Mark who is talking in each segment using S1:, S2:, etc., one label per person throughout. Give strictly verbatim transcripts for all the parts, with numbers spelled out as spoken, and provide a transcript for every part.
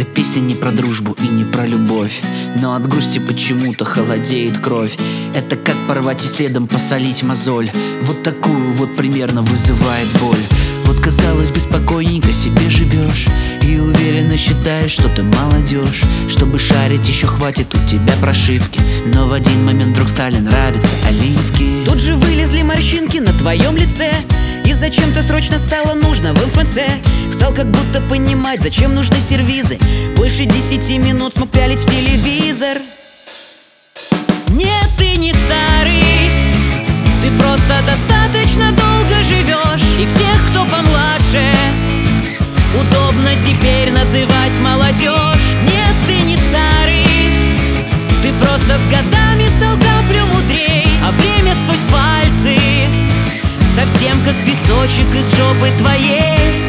S1: Эта песня не про дружбу и не про любовь, но от грусти почему-то холодеет кровь. Это как порвать и следом посолить мозоль. Вот такую вот примерно вызывает боль. Вот казалось бы спокойненько себе живешь и уверенно считаешь, что ты молодежь. Чтобы шарить еще хватит у тебя прошивки, но в один момент вдруг стали нравиться оливки.
S2: Тут же вылезли морщинки на твоем лице, и зачем-то срочно стало нужно в эм эф цэ. Стал как будто понимать, зачем нужны сервизы. Больше десяти минут смог пялить в телевизор. Нет, ты не старый, ты просто достаточно долго живешь. И всех, кто помладше, удобно теперь называть молодежь. Нет, ты не старый, ты просто с годами стал каплю мудрей. А время сквозь пальцы совсем как песочек из жопы твоей.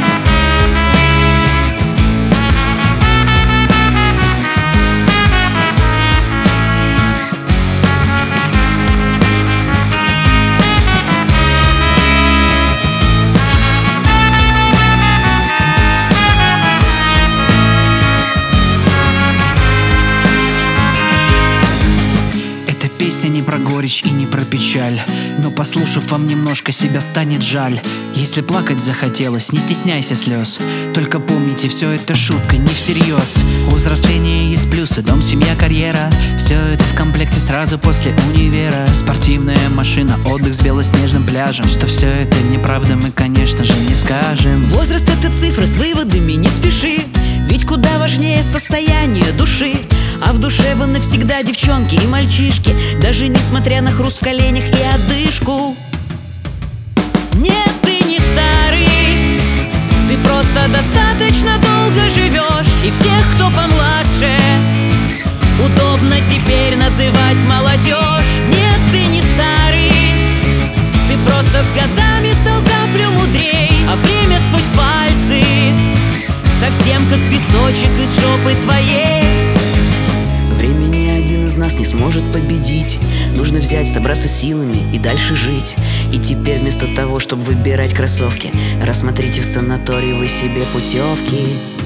S1: Песня не про горечь и не про печаль, но послушав вам немножко, себя станет жаль. Если плакать захотелось, не стесняйся слез. Только помните, все это шутка, не всерьез. У взросления есть плюсы: дом, семья, карьера. Все это в комплекте сразу после универа. Спортивная машина, отдых с белоснежным пляжем. Что все это неправда, мы, конечно же, не скажем.
S2: Возраст — это цифра, с выводами не спеши, ведь куда важнее состояние души. А в душе вы навсегда, девчонки и мальчишки, даже несмотря на хруст в коленях и одышку. Нет, ты не старый, ты просто достаточно долго живешь. И всех, кто помладше, удобно теперь называть молодежь. Нет, ты не старый, ты просто с годами стал каплю мудрей. А время сквозь пальцы совсем как песочек из жопы твоей. Время ни один из нас не сможет победить. Нужно взять, собраться силами и дальше жить. И теперь вместо того, чтобы выбирать кроссовки, рассмотрите в санатории вы себе путевки.